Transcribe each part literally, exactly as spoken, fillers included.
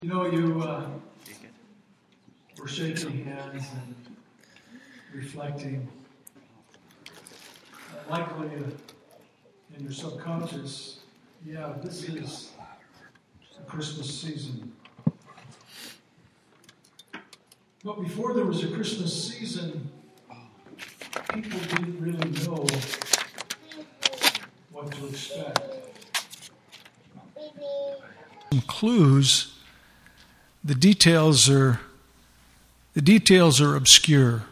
You know, you uh, were shaking hands and reflecting. Uh, likely uh, in your subconscious, yeah, this is the Christmas season. But before there was a Christmas season, people didn't really know what to expect. Some clues. The details are the details are obscure.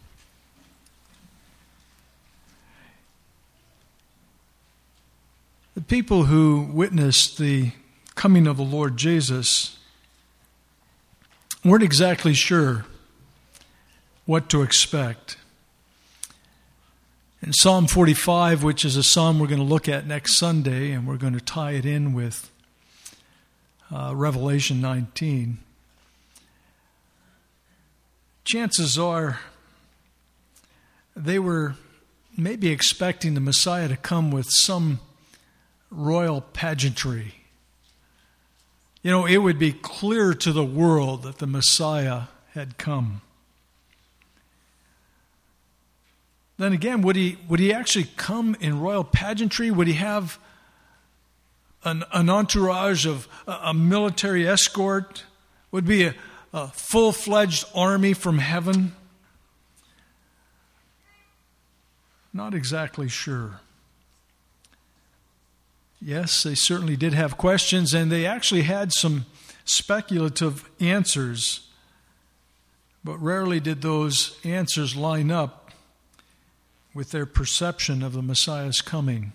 The people who witnessed the coming of the Lord Jesus weren't exactly sure what to expect. In Psalm forty-five, which is a psalm we're going to look at next Sunday, and we're going to tie it in with uh, Revelation nineteen, chances are they were maybe expecting the Messiah to come with some royal pageantry. You know, it would be clear to the world that the Messiah had come. Then again, would he would he actually come in royal pageantry? Would he have an, an entourage of a, a military escort? Would be a, a full-fledged army from heaven? Not exactly sure. Yes, they certainly did have questions, and they actually had some speculative answers, but rarely did those answers line up with their perception of the Messiah's coming.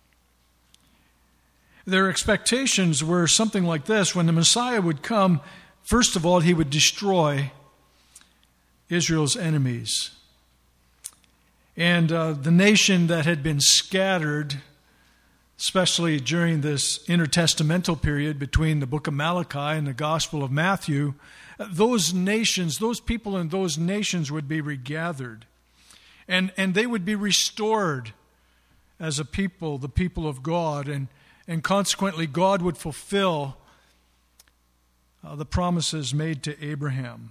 Their expectations were something like this: when the Messiah would come, first of all, he would destroy Israel's enemies. And uh, the nation that had been scattered, especially during this intertestamental period between the book of Malachi and the Gospel of Matthew, those nations, those people in those nations would be regathered. And and they would be restored as a people, the people of God. And, and consequently, God would fulfill uh, the promises made to Abraham.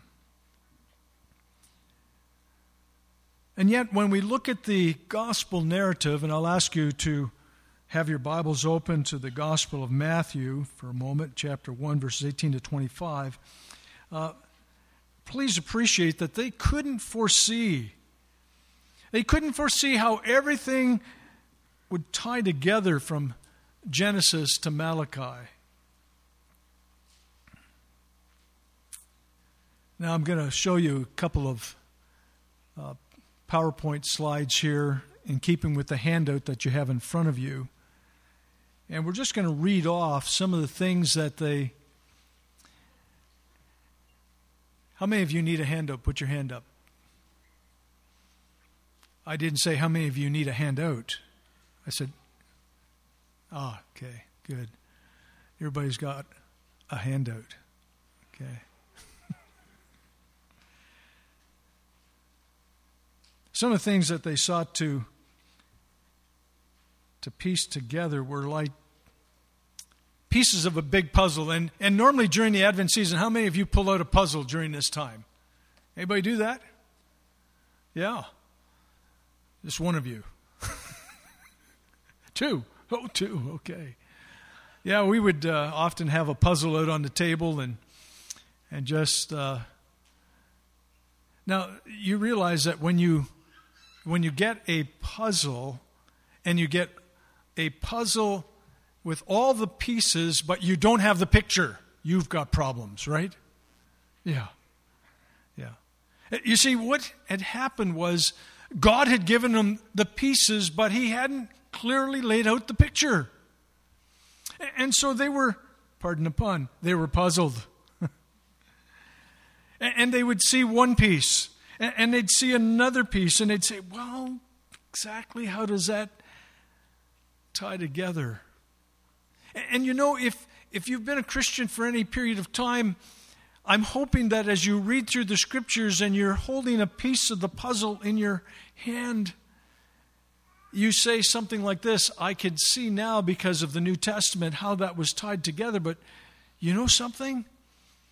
And yet, when we look at the gospel narrative, and I'll ask you to have your Bibles open to the Gospel of Matthew for a moment, chapter one, verses eighteen to twenty-five, uh, please appreciate that they couldn't foresee They couldn't foresee how everything would tie together from Genesis to Malachi. Now I'm going to show you a couple of uh, PowerPoint slides here in keeping with the handout that you have in front of you. And we're just going to read off some of the things that they... How many of you need a handout? Put your hand up. I didn't say how many of you need a handout. I said, ah, okay, good. Everybody's got a handout. Okay. Some of the things that they sought to, to piece together were like pieces of a big puzzle. And, and normally during the Advent season, how many of you pull out a puzzle during this time? Anybody do that? Yeah. Just one of you. Two. Oh, two. Okay. Yeah, we would uh, often have a puzzle out on the table and and just... Uh... Now, you realize that when you when you get a puzzle and you get a puzzle with all the pieces, but you don't have the picture, you've got problems, right? Yeah. Yeah. You see, what had happened was God had given them the pieces, but he hadn't clearly laid out the picture. And so they were, pardon the pun, they were puzzled. And they would see one piece, and they'd see another piece, and they'd say, well, exactly how does that tie together? And you know, if if you've been a Christian for any period of time, I'm hoping that as you read through the Scriptures and you're holding a piece of the puzzle in your hand, you say something like this: I could see now because of the New Testament how that was tied together, but you know something?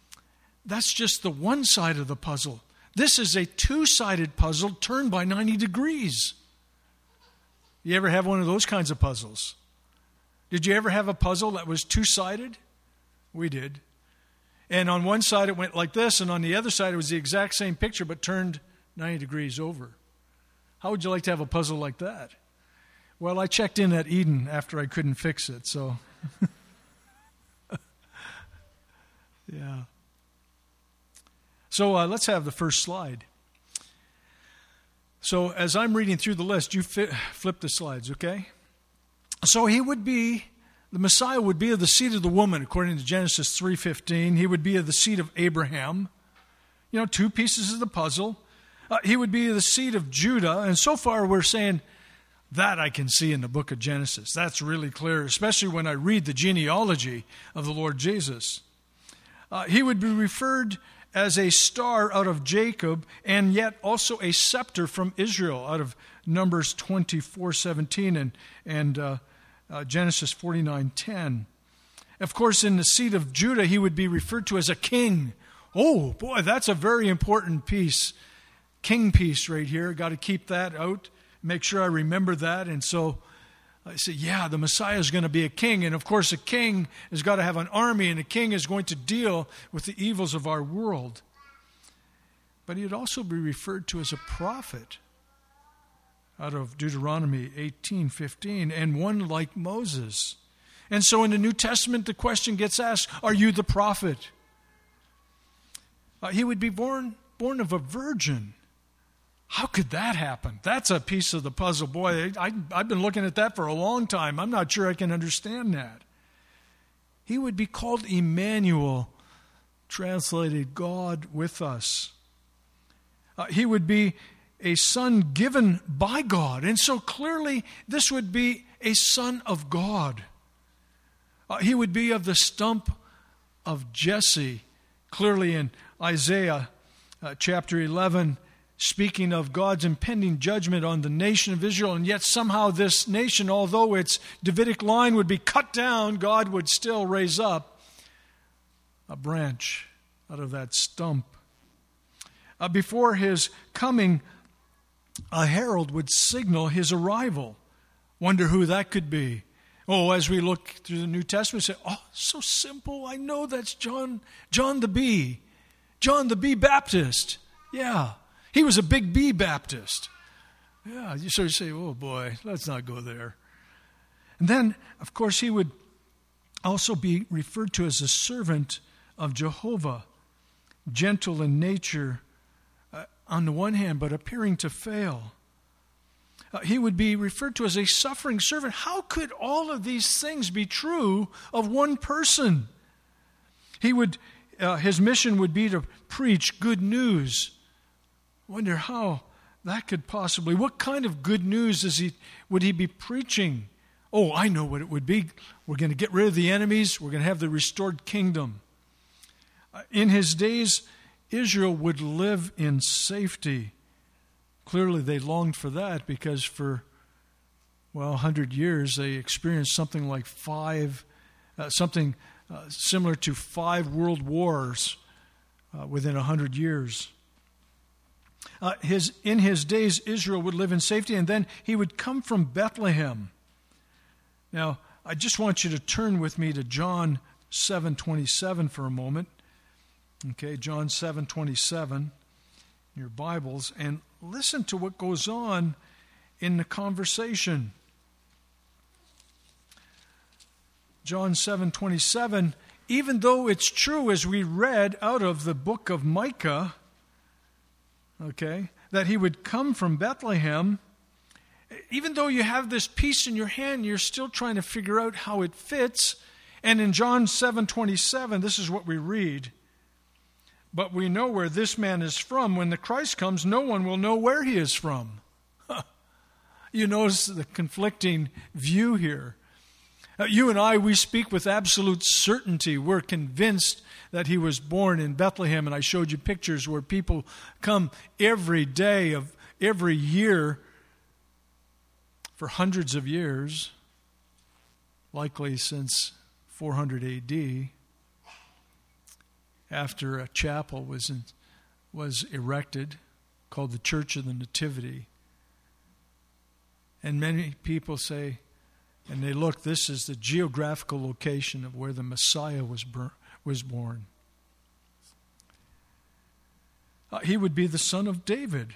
that's just the one side of the puzzle. This is a two-sided puzzle turned by ninety degrees. You ever have one of those kinds of puzzles? Did you ever have a puzzle that was two-sided? We did. And on one side it went like this, and on the other side it was the exact same picture but turned ninety degrees over. How would you like to have a puzzle like that? Well, I checked in at Eden after I couldn't fix it, so... yeah. So uh, let's have the first slide. So as I'm reading through the list, you fi- flip the slides, okay? So he would be, the Messiah would be of the seed of the woman, according to Genesis three fifteen. He would be of the seed of Abraham. You know, two pieces of the puzzle. Uh, he would be of the seed of Judah. And so far we're saying, that I can see in the book of Genesis. That's really clear, especially when I read the genealogy of the Lord Jesus. Uh, he would be referred as a star out of Jacob, and yet also a scepter from Israel, out of Numbers twenty-four seventeen and, and uh, uh, Genesis forty-nine ten. Of course, in the seed of Judah, he would be referred to as a king. Oh, boy, that's a very important piece. King piece right here. Got to keep that out. Make sure I remember that. And so I say, yeah, the Messiah is going to be a king. And of course, a king has got to have an army, and a king is going to deal with the evils of our world. But he'd also be referred to as a prophet out of Deuteronomy eighteen fifteen, and one like Moses. And so in the New Testament, the question gets asked, are you the prophet? Uh, he would be born, born of a virgin. How could that happen? That's a piece of the puzzle. Boy, I, I've been looking at that for a long time. I'm not sure I can understand that. He would be called Emmanuel, translated God with us. Uh, he would be a son given by God. And so clearly this would be a son of God. Uh, he would be of the stump of Jesse. Clearly in Isaiah uh, chapter eleven, speaking of God's impending judgment on the nation of Israel, and yet somehow this nation, although its Davidic line would be cut down, God would still raise up a branch out of that stump. Uh, before his coming, a herald would signal his arrival. Wonder who that could be. Oh, as we look through the New Testament, we say, oh, so simple. I know that's John, John the Bee. John the Bee Baptist. Yeah. He was a big B Baptist. Yeah, you sort of say, oh boy, let's not go there. And then, of course, he would also be referred to as a servant of Jehovah, gentle in nature uh, on the one hand, but appearing to fail. Uh, he would be referred to as a suffering servant. How could all of these things be true of one person? He would, uh, his mission would be to preach good news. Wonder how that could possibly, what kind of good news is he would he be preaching? Oh, I know what it would be. We're going to get rid of the enemies. We're going to have the restored kingdom. Uh, in his days, Israel would live in safety. Clearly, they longed for that because for, well, one hundred years, they experienced something like five, uh, something uh, similar to five world wars uh, within one hundred years. Uh, his, in his days, Israel would live in safety, and then he would come from Bethlehem. Now, I just want you to turn with me to John seven twenty-seven for a moment. Okay, John seven twenty-seven, your Bibles, and listen to what goes on in the conversation. John seven twenty-seven, even though it's true, as we read out of the book of Micah, okay, that he would come from Bethlehem, even though you have this piece in your hand, you're still trying to figure out how it fits. And in John seven twenty-seven, this is what we read. But we know where this man is from. When the Christ comes, no one will know where he is from. You notice the conflicting view here. Uh, you and I, we speak with absolute certainty. We're convinced that he was born in Bethlehem, and I showed you pictures where people come every day of every year for hundreds of years, likely since four hundred A D, after a chapel was in, was erected called the Church of the Nativity. And many people say, and they look, this is the geographical location of where the Messiah was bur- was born. Uh, he would be the son of David.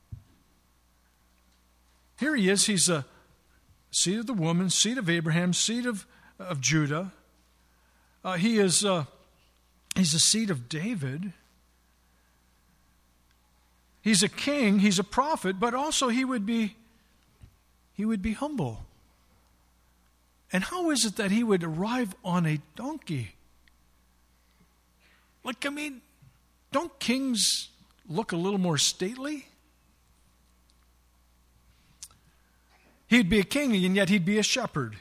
Here he is. He's a seed of the woman, seed of Abraham, seed of, of Judah. Uh, he is uh, he's a seed of David. He's a king. He's a prophet, but also he would be he would be humble. And how is it that he would arrive on a donkey? Like, I mean, don't kings look a little more stately? He'd be a king, and yet he'd be a shepherd.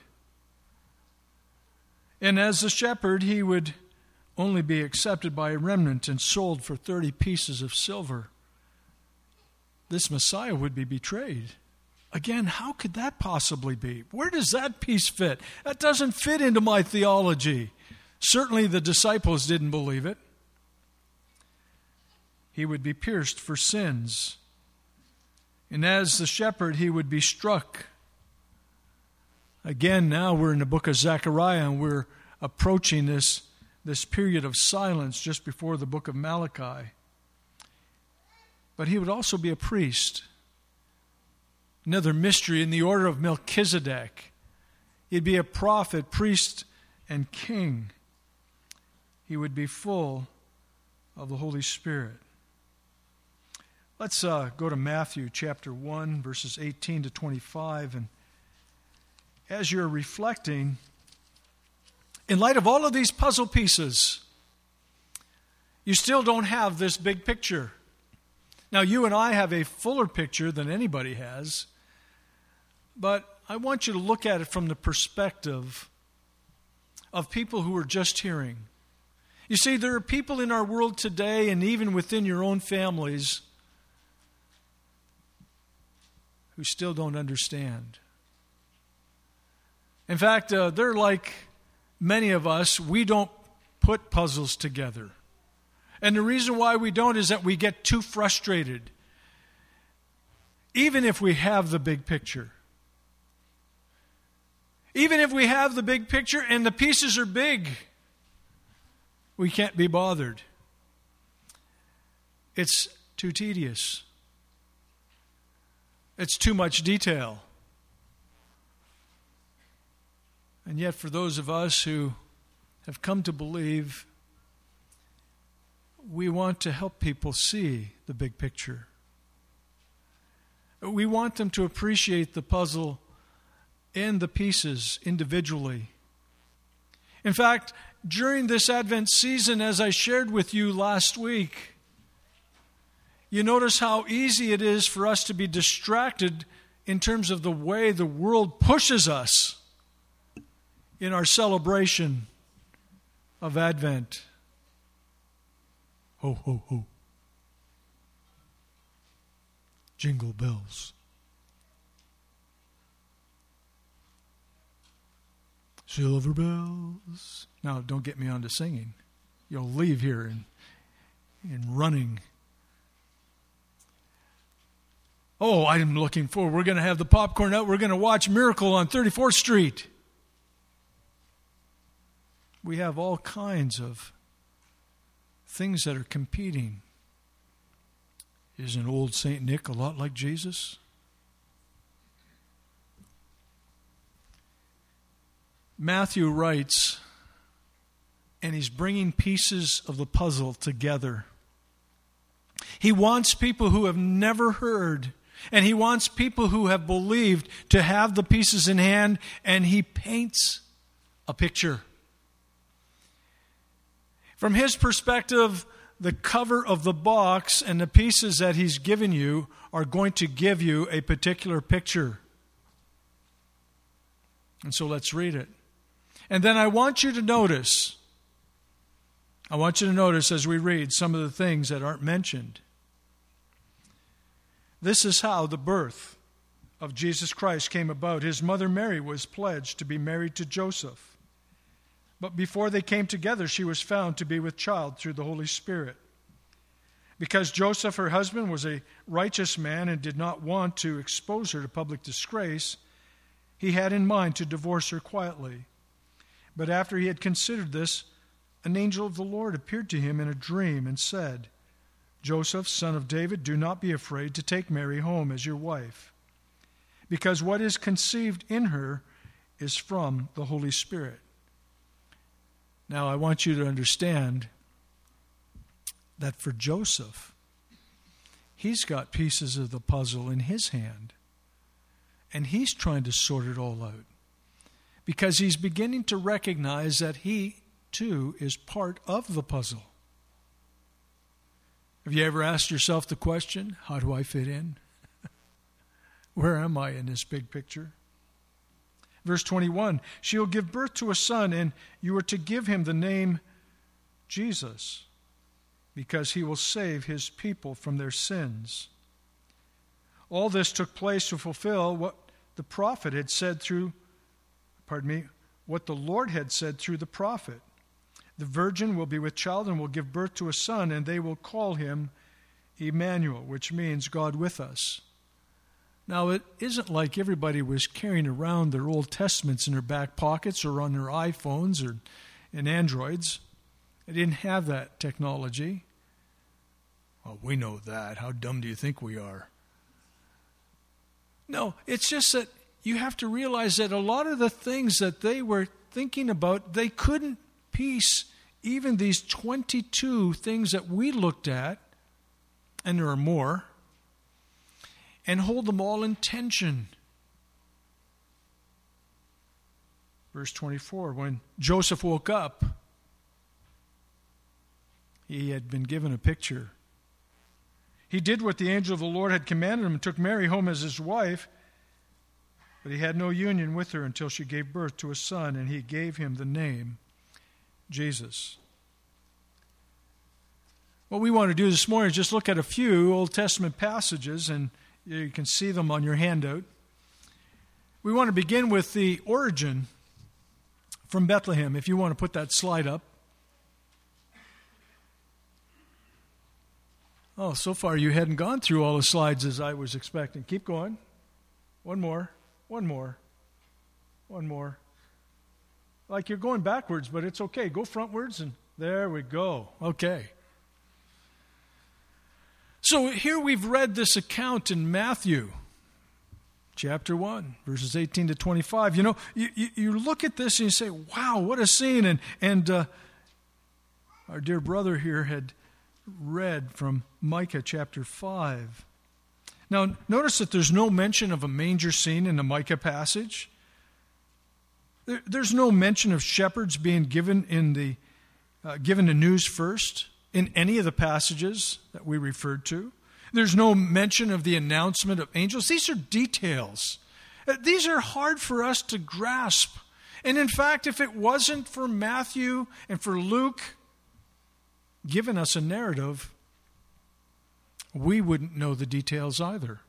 And as a shepherd, he would only be accepted by a remnant and sold for thirty pieces of silver. This Messiah would be betrayed. Again, how could that possibly be? Where does that piece fit? That doesn't fit into my theology. Certainly the disciples didn't believe it. He would be pierced for sins. And as the shepherd, he would be struck. Again, now we're in the book of Zechariah, and we're approaching this, this period of silence just before the book of Malachi. But he would also be a priest. Another mystery in the order of Melchizedek. He'd be a prophet, priest, and king. He would be full of the Holy Spirit. Let's uh, go to Matthew chapter one, verses eighteen to twenty-five. And as you're reflecting, in light of all of these puzzle pieces, you still don't have this big picture. Now, you and I have a fuller picture than anybody has, but I want you to look at it from the perspective of people who are just hearing. You see, there are people in our world today, and even within your own families, who still don't understand. In fact, uh, they're like many of us. We don't put puzzles together. And the reason why we don't is that we get too frustrated, even if we have the big picture. Even if we have the big picture and the pieces are big, we can't be bothered. It's too tedious. It's too much detail. And yet, for those of us who have come to believe, we want to help people see the big picture. We want them to appreciate the puzzle and the pieces individually. In fact, during this Advent season, as I shared with you last week, you notice how easy it is for us to be distracted in terms of the way the world pushes us in our celebration of Advent. Ho, ho, ho. Jingle bells. Silver bells. Now, don't get me on to singing. You'll leave here in, in running. Oh, I'm looking forward. We're going to have the popcorn out. We're going to watch Miracle on thirty-fourth Street. We have all kinds of things that are competing. Isn't old Saint Nick a lot like Jesus? Matthew writes, and he's bringing pieces of the puzzle together. He wants people who have never heard, and he wants people who have believed to have the pieces in hand, and he paints a picture. From his perspective, the cover of the box and the pieces that he's given you are going to give you a particular picture. And so let's read it. And then I want you to notice, I want you to notice as we read some of the things that aren't mentioned. This is how the birth of Jesus Christ came about. His mother Mary was pledged to be married to Joseph. But before they came together, she was found to be with child through the Holy Spirit. Because Joseph, her husband, was a righteous man and did not want to expose her to public disgrace, he had in mind to divorce her quietly. But after he had considered this, an angel of the Lord appeared to him in a dream and said, Joseph, son of David, do not be afraid to take Mary home as your wife, because what is conceived in her is from the Holy Spirit. Now, I want you to understand that for Joseph, he's got pieces of the puzzle in his hand, and he's trying to sort it all out because he's beginning to recognize that he, too, is part of the puzzle. Have you ever asked yourself the question, how do I fit in? Where am I in this big picture? Verse twenty-one, she will give birth to a son, and you are to give him the name Jesus, because he will save his people from their sins. All this took place to fulfill what the prophet had said through, pardon me, what the Lord had said through the prophet. The virgin will be with child and will give birth to a son, and they will call him Emmanuel, which means God with us. Now, it isn't like everybody was carrying around their Old Testaments in their back pockets or on their iPhones or in Androids. They didn't have that technology. Well, we know that. How dumb do you think we are? No, it's just that you have to realize that a lot of the things that they were thinking about, they couldn't piece even these twenty-two things that we looked at, and there are more, and hold them all in tension. Verse twenty-four, when Joseph woke up, he had been given a picture. He did what the angel of the Lord had commanded him and took Mary home as his wife, but he had no union with her until she gave birth to a son, and he gave him the name Jesus. What we want to do this morning is just look at a few Old Testament passages, and you can see them on your handout. We want to begin with the origin from Bethlehem, if you want to put that slide up. Oh, so far you hadn't gone through all the slides as I was expecting. Keep going. One more. One more. One more. Like you're going backwards, but it's okay. Go frontwards, and there we go. Okay. So here we've read this account in Matthew, chapter one, verses eighteen to twenty-five. You know, you, you, you look at this and you say, wow, what a scene. And, and uh, our dear brother here had read from Micah chapter five. Now, notice that there's no mention of a manger scene in the Micah passage. There, there's no mention of shepherds being given in the uh, given the news first in any of the passages that we referred to. There's no mention of the announcement of angels. These are details. These are hard for us to grasp. And in fact, if it wasn't for Matthew and for Luke giving us a narrative, we wouldn't know the details either.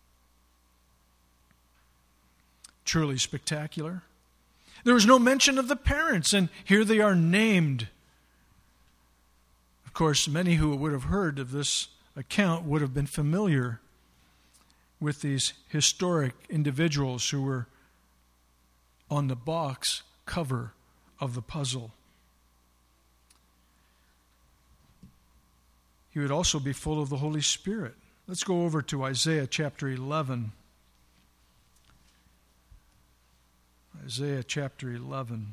Truly spectacular. There was no mention of the parents, and here they are named. Of course, many who would have heard of this account would have been familiar with these historic individuals who were on the box cover of the puzzle. He would also be full of the Holy Spirit. Let's go over to Isaiah chapter eleven. Isaiah chapter eleven.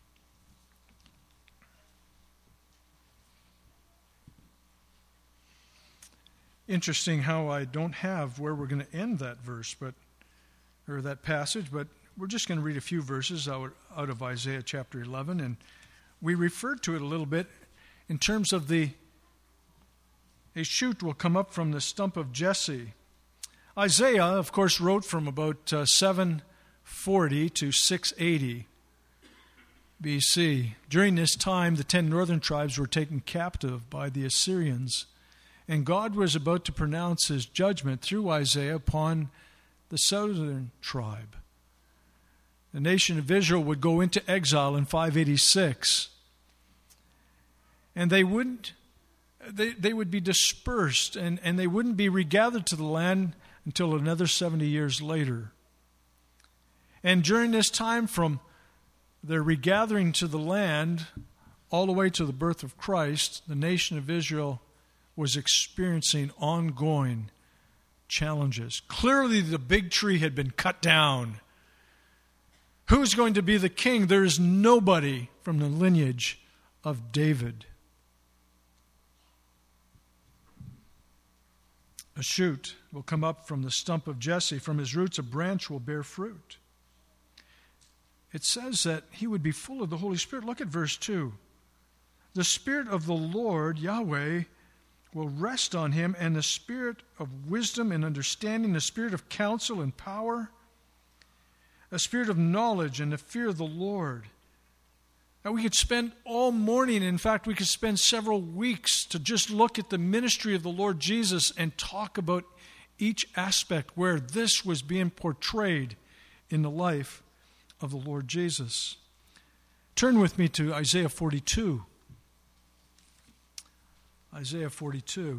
Interesting how I don't have where we're going to end that verse, but or that passage, but we're just going to read a few verses out, out of Isaiah chapter eleven, and we referred to it a little bit in terms of the a shoot will come up from the stump of Jesse. Isaiah, of course, wrote from about uh, seven forty to six eighty B C. During this time, the ten northern tribes were taken captive by the Assyrians, and God was about to pronounce his judgment through Isaiah upon the southern tribe. The nation of Israel would go into exile in five eighty-six. And they wouldn't, they, they would be dispersed, and, and they wouldn't be regathered to the land until another seventy years later. And during this time, from their regathering to the land all the way to the birth of Christ, the nation of Israel was experiencing ongoing challenges. Clearly, the big tree had been cut down. Who's going to be the king? There is nobody from the lineage of David. A shoot will come up from the stump of Jesse. From his roots, a branch will bear fruit. It says that he would be full of the Holy Spirit. Look at verse two. The Spirit of the Lord, Yahweh, will rest on him, and the Spirit of wisdom and understanding, the Spirit of counsel and power, a spirit of knowledge and the fear of the Lord. Now, we could spend all morning, in fact, we could spend several weeks to just look at the ministry of the Lord Jesus and talk about each aspect where this was being portrayed in the life of the Lord Jesus. Turn with me to Isaiah forty-two. Isaiah forty-two.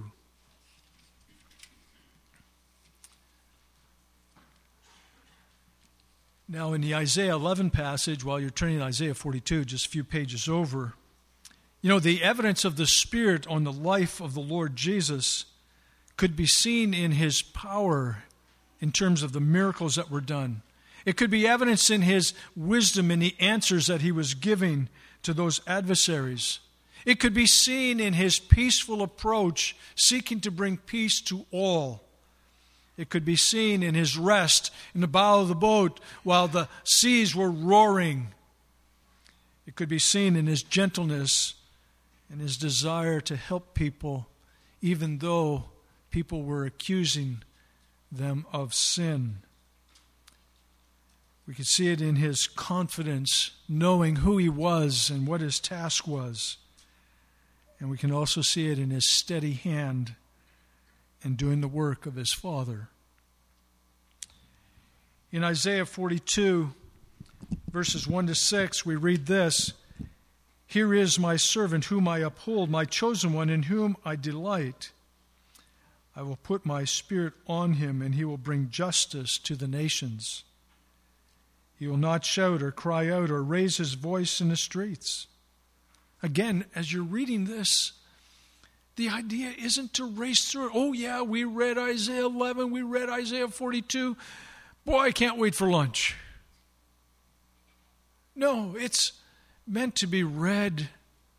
Now, in the Isaiah eleven passage, while you're turning to Isaiah forty-two, just a few pages over, you know, the evidence of the Spirit on the life of the Lord Jesus could be seen in his power in terms of the miracles that were done. It could be evidence in his wisdom in the answers that he was giving to those adversaries. It could be seen in his peaceful approach, seeking to bring peace to all. It could be seen in his rest in the bow of the boat while the seas were roaring. It could be seen in his gentleness and his desire to help people, even though people were accusing them of sin. We could see it in his confidence, knowing who he was and what his task was. And we can also see it in his steady hand and doing the work of his Father. In Isaiah forty-two, verses one to six, we read this: Here is my servant whom I uphold, my chosen one in whom I delight. I will put my Spirit on him, and he will bring justice to the nations. He will not shout or cry out or raise his voice in the streets. Again, as you're reading this, the idea isn't to race through it. Oh, yeah, we read Isaiah eleven, we read Isaiah forty-two. Boy, I can't wait for lunch. No, it's meant to be read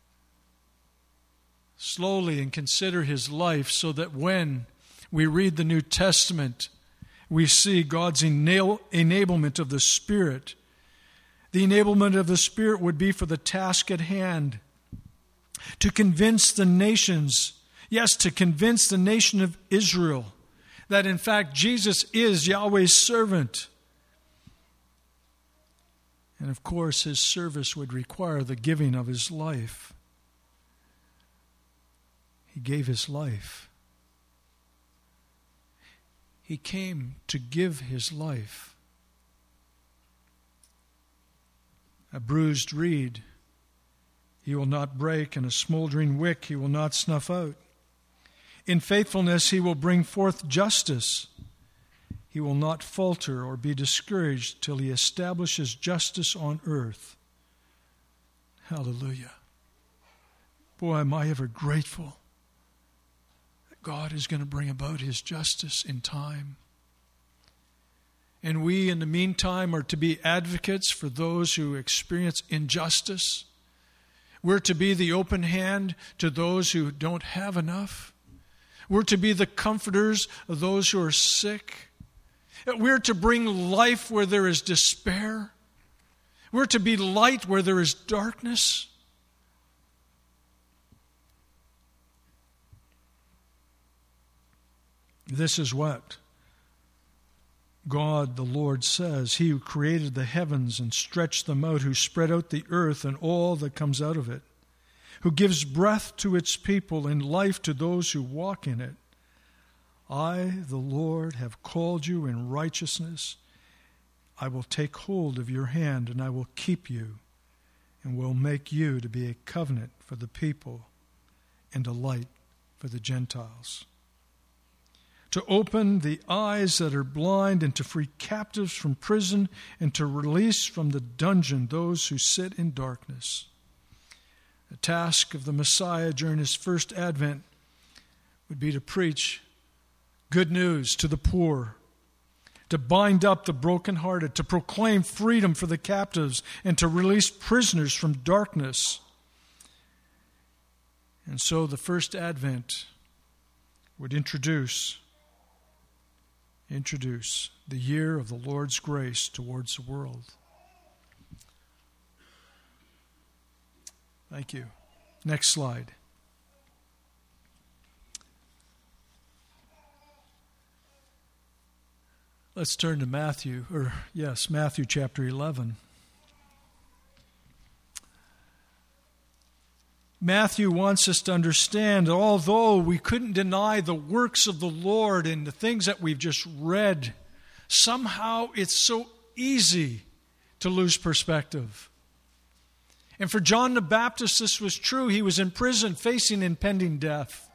slowly and consider his life so that when we read the New Testament, we see God's enable, enablement of the Spirit. The enablement of the Spirit would be for the task at hand, to convince the nations, yes, to convince the nation of Israel that in fact Jesus is Yahweh's servant. And of course, his service would require the giving of his life. He gave his life. He came to give his life. A bruised reed he will not break, and a smoldering wick he will not snuff out. In faithfulness he will bring forth justice. He will not falter or be discouraged till he establishes justice on earth. Hallelujah. Boy, am I ever grateful that God is going to bring about his justice in time. And we, in the meantime, are to be advocates for those who experience injustice. We're to be the open hand to those who don't have enough. We're to be the comforters of those who are sick. We're to bring life where there is despair. We're to be light where there is darkness. This is what God, the Lord, says. He who created the heavens and stretched them out, who spread out the earth and all that comes out of it, who gives breath to its people and life to those who walk in it. I, the Lord, have called you in righteousness. I will take hold of your hand, and I will keep you, and will make you to be a covenant for the people and a light for the Gentiles. To open the eyes that are blind, and to free captives from prison, and to release from the dungeon those who sit in darkness. The task of the Messiah during his first advent would be to preach good news to the poor, to bind up the brokenhearted, to proclaim freedom for the captives, and to release prisoners from darkness. And so the first advent would introduce, introduce the year of the Lord's grace towards the world. Thank you. Next slide. Let's turn to Matthew, or yes, Matthew chapter eleven. Matthew wants us to understand that although we couldn't deny the works of the Lord and the things that we've just read, somehow it's so easy to lose perspective. And for John the Baptist, this was true. He was in prison facing impending death.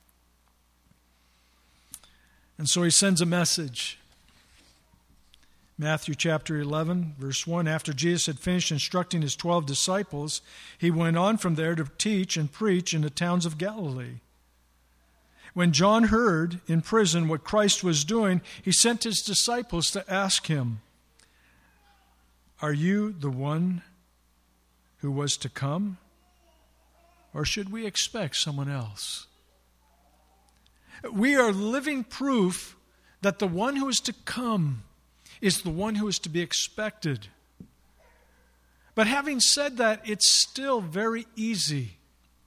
And so he sends a message. Matthew chapter eleven, verse one, after Jesus had finished instructing his twelve disciples, he went on from there to teach and preach in the towns of Galilee. When John heard in prison what Christ was doing, he sent his disciples to ask him, "Are you the one who was to come, or should we expect someone else?" We are living proof that the one who is to come is the one who is to be expected. But having said that, it's still very easy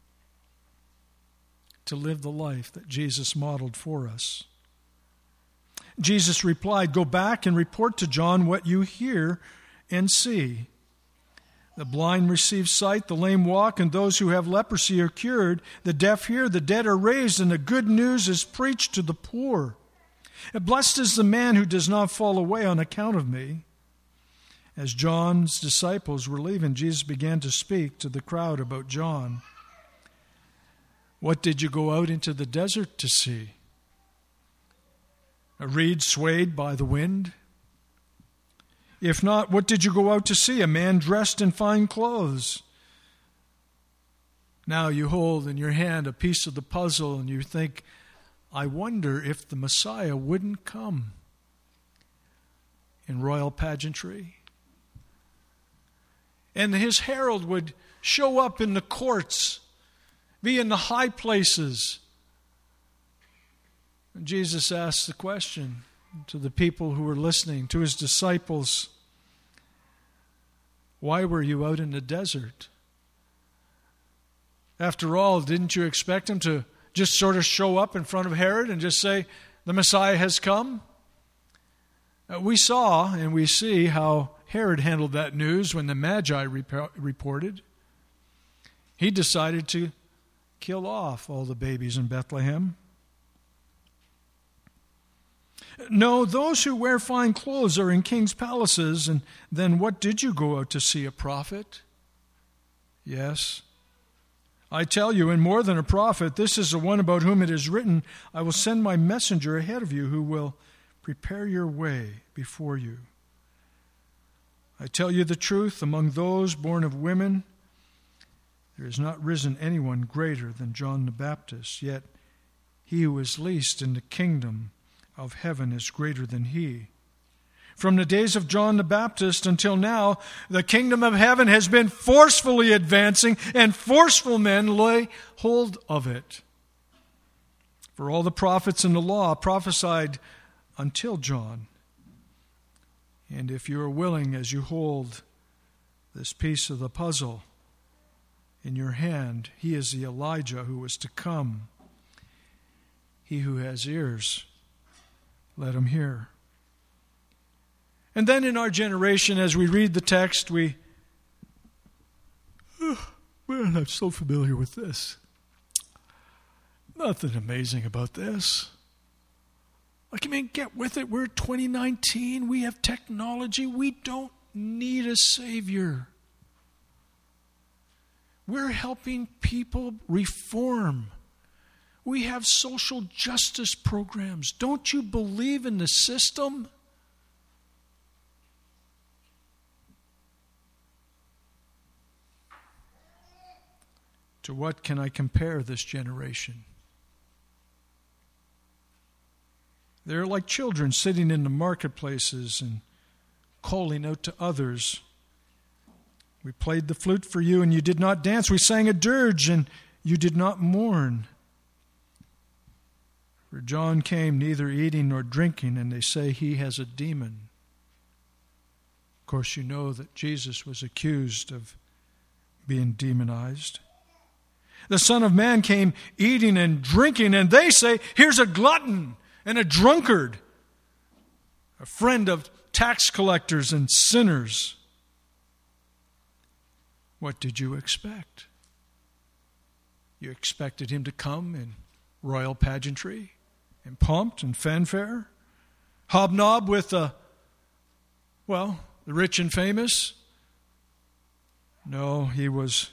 to live the life that Jesus modeled for us. Jesus replied, "Go back and report to John what you hear and see. The blind receive sight, the lame walk, and those who have leprosy are cured. The deaf hear, the dead are raised, and the good news is preached to the poor. And blessed is the man who does not fall away on account of me." As John's disciples were leaving, Jesus began to speak to the crowd about John. "What did you go out into the desert to see? A reed swayed by the wind? If not, what did you go out to see? A man dressed in fine clothes? Now you hold in your hand a piece of the puzzle and you think, I wonder if the Messiah wouldn't come in royal pageantry. And his herald would show up in the courts, be in the high places. And Jesus asked the question to the people who were listening, to his disciples, "Why were you out in the desert? After all, didn't you expect him to just sort of show up in front of Herod and just say, 'The Messiah has come'?" Uh, we saw and we see how Herod handled that news when the Magi rep- reported. He decided to kill off all the babies in Bethlehem. No, those who wear fine clothes are in king's palaces. And then what did you go out to see, a prophet? Yes. I tell you, and more than a prophet, this is the one about whom it is written, I will send my messenger ahead of you who will prepare your way before you. I tell you the truth, among those born of women, there has not risen anyone greater than John the Baptist, yet he who is least in the kingdom of heaven is greater than he. From the days of John the Baptist until now, the kingdom of heaven has been forcefully advancing, and forceful men lay hold of it. For all the prophets in the law prophesied until John. And if you are willing, as you hold this piece of the puzzle in your hand, he is the Elijah who is to come. He who has ears, let him hear. And then in our generation, as we read the text, we, oh, man, I'm so familiar with this. Nothing amazing about this. Like, I mean, get with it. We're twenty nineteen. We have technology. We don't need a Savior. We're helping people reform. We have social justice programs. Don't you believe in the system? To what can I compare this generation? They're like children sitting in the marketplaces and calling out to others. We played the flute for you and you did not dance. We sang a dirge and you did not mourn. For John came neither eating nor drinking, and they say he has a demon. Of course, you know that Jesus was accused of being demonized. The Son of Man came eating and drinking, and they say, here's a glutton and a drunkard, a friend of tax collectors and sinners. What did you expect? You expected him to come in royal pageantry and pomp and fanfare, hobnob with the, well, the rich and famous? No, he was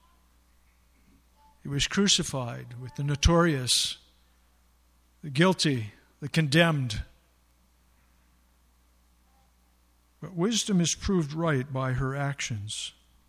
he was crucified with the notorious, the guilty, the condemned. But wisdom is proved right by her actions.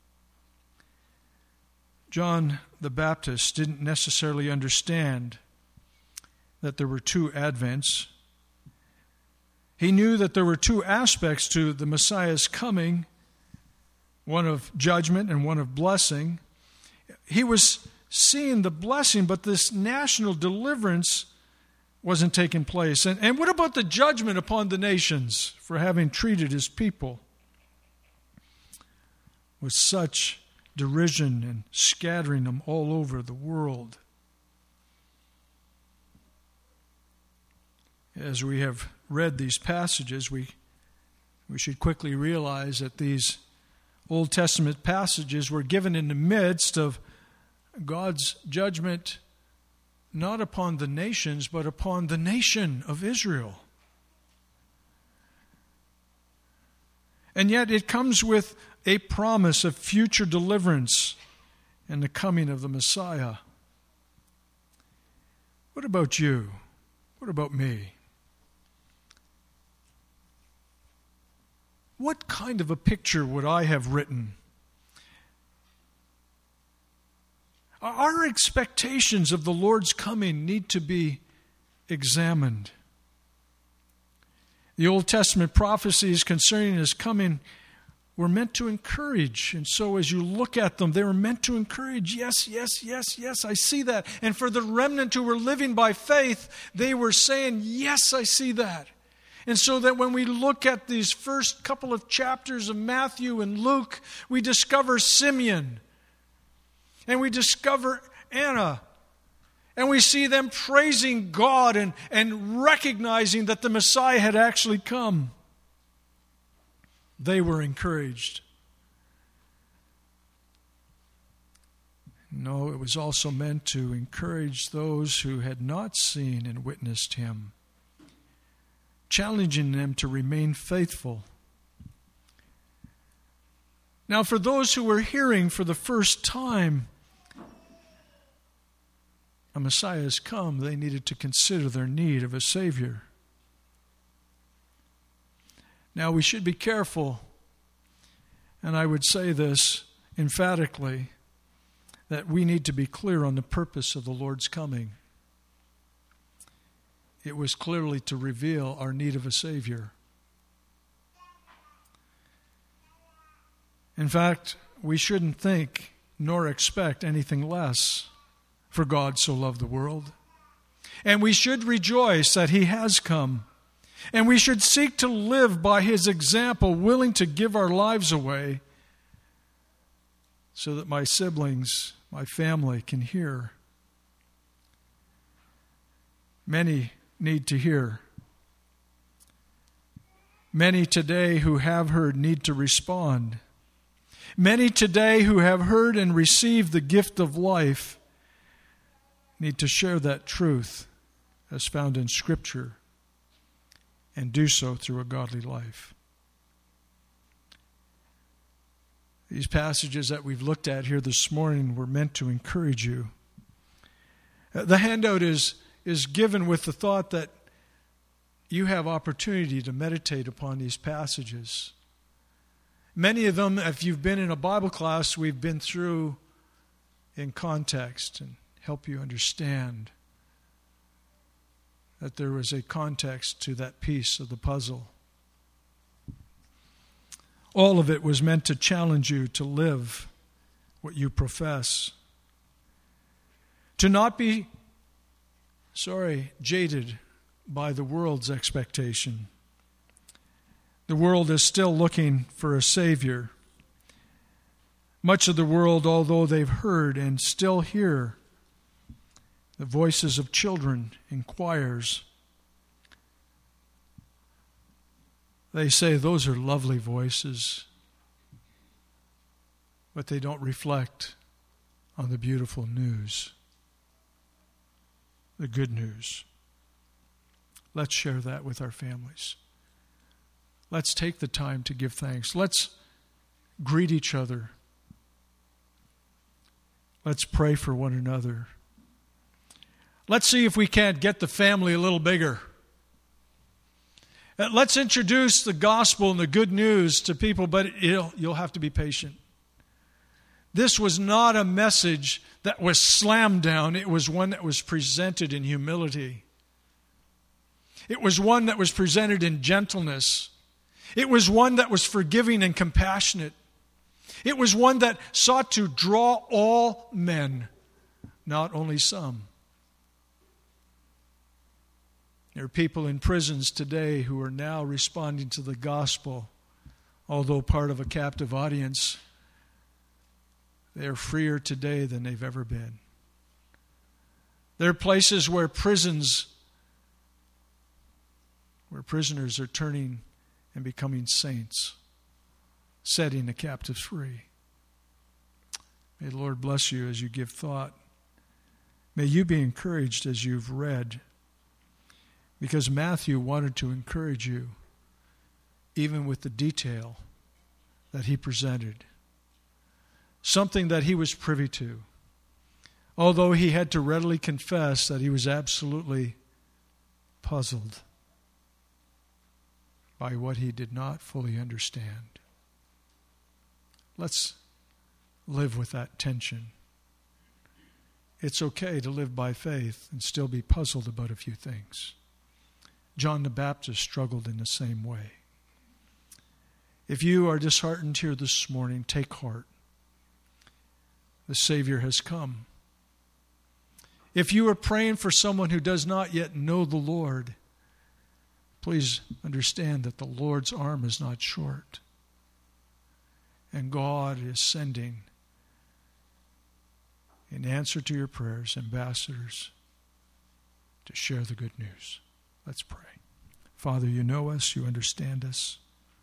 John the Baptist didn't necessarily understand that there were two advents. He knew that there were two aspects to the Messiah's coming, one of judgment and one of blessing. He was seeing the blessing, but this national deliverance wasn't taking place. And, and what about the judgment upon the nations for having treated his people with such derision and scattering them all over the world? As we have read these passages, we we should quickly realize that these Old Testament passages were given in the midst of God's judgment not upon the nations, but upon the nation of Israel. And yet it comes with a promise of future deliverance and the coming of the Messiah. What about you? What about me? What kind of a picture would I have written? Our expectations of the Lord's coming need to be examined. The Old Testament prophecies concerning his coming were meant to encourage. And so as you look at them, they were meant to encourage. Yes, yes, yes, yes, I see that. And for the remnant who were living by faith, they were saying, yes, I see that. And so that when we look at these first couple of chapters of Matthew and Luke, we discover Simeon. And we discover Anna. And we see them praising God and, and recognizing that the Messiah had actually come. They were encouraged. No, it was also meant to encourage those who had not seen and witnessed him, challenging them to remain faithful. Now, for those who were hearing for the first time, a Messiah has come, they needed to consider their need of a Savior. Now, we should be careful, and I would say this emphatically, that we need to be clear on the purpose of the Lord's coming. It was clearly to reveal our need of a Savior. In fact, we shouldn't think nor expect anything less, for God so loved the world. And we should rejoice that he has come. And we should seek to live by his example, willing to give our lives away so that my siblings, my family can hear. Many need to hear. Many today who have heard need to respond. Many today who have heard and received the gift of life need to share that truth as found in Scripture. and do so through a godly life. These passages that we've looked at here this morning were meant to encourage you. The handout is, is given with the thought that you have opportunity to meditate upon these passages. Many of them, if you've been in a Bible class, we've been through in context and help you understand that there was a context to that piece of the puzzle. All of it was meant to challenge you to live what you profess. To not be, sorry, jaded by the world's expectation. The world is still looking for a Savior. Much of the world, although they've heard and still hear the voices of children in choirs, they say those are lovely voices, but they don't reflect on the beautiful news, the good news. Let's share that with our families. Let's take the time to give thanks. Let's greet each other. Let's pray for one another. Let's see if we can't get the family a little bigger. Let's introduce the gospel and the good news to people, but it'll, you'll have to be patient. This was not a message that was slammed down. It was one that was presented in humility. It was one that was presented in gentleness. It was one that was forgiving and compassionate. It was one that sought to draw all men, not only some. There are people in prisons today who are now responding to the gospel. Although part of a captive audience, they are freer today than they've ever been. There are places where prisons, where prisoners are turning and becoming saints, setting the captives free. May the Lord bless you as you give thought. May you be encouraged as you've read, because Matthew wanted to encourage you, even with the detail that he presented. Something that he was privy to, although he had to readily confess that he was absolutely puzzled by what he did not fully understand. Let's live with that tension. It's okay to live by faith and still be puzzled about a few things. John the Baptist struggled in the same way. If you are disheartened here this morning, take heart. The Savior has come. If you are praying for someone who does not yet know the Lord, please understand that the Lord's arm is not short. And God is sending, in answer to your prayers, ambassadors to share the good news. Let's pray. Father, you know us, you understand us.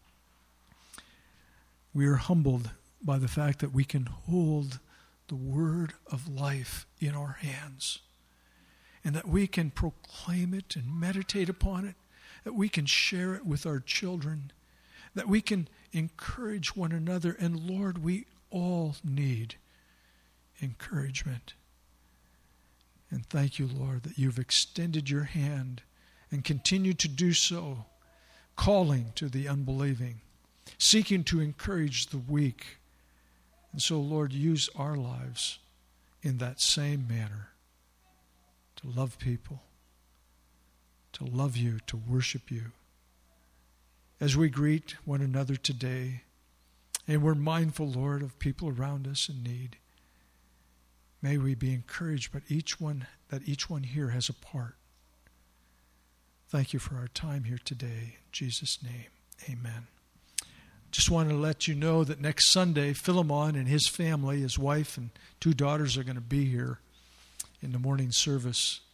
We are humbled by the fact that we can hold the word of life in our hands, and that we can proclaim it and meditate upon it, that we can share it with our children, that we can encourage one another. And Lord, we all need encouragement. And thank you, Lord, that you've extended your hand and continue to do so, calling to the unbelieving, seeking to encourage the weak. And so, Lord, use our lives in that same manner to love people, to love you, to worship you. As we greet one another today, and we're mindful, Lord, of people around us in need, may we be encouraged, but each one, that each one here has a part. Thank you for our time here today. In Jesus' name, amen. Just want to let you know that next Sunday, Philemon and his family, his wife and two daughters, are going to be here in the morning service.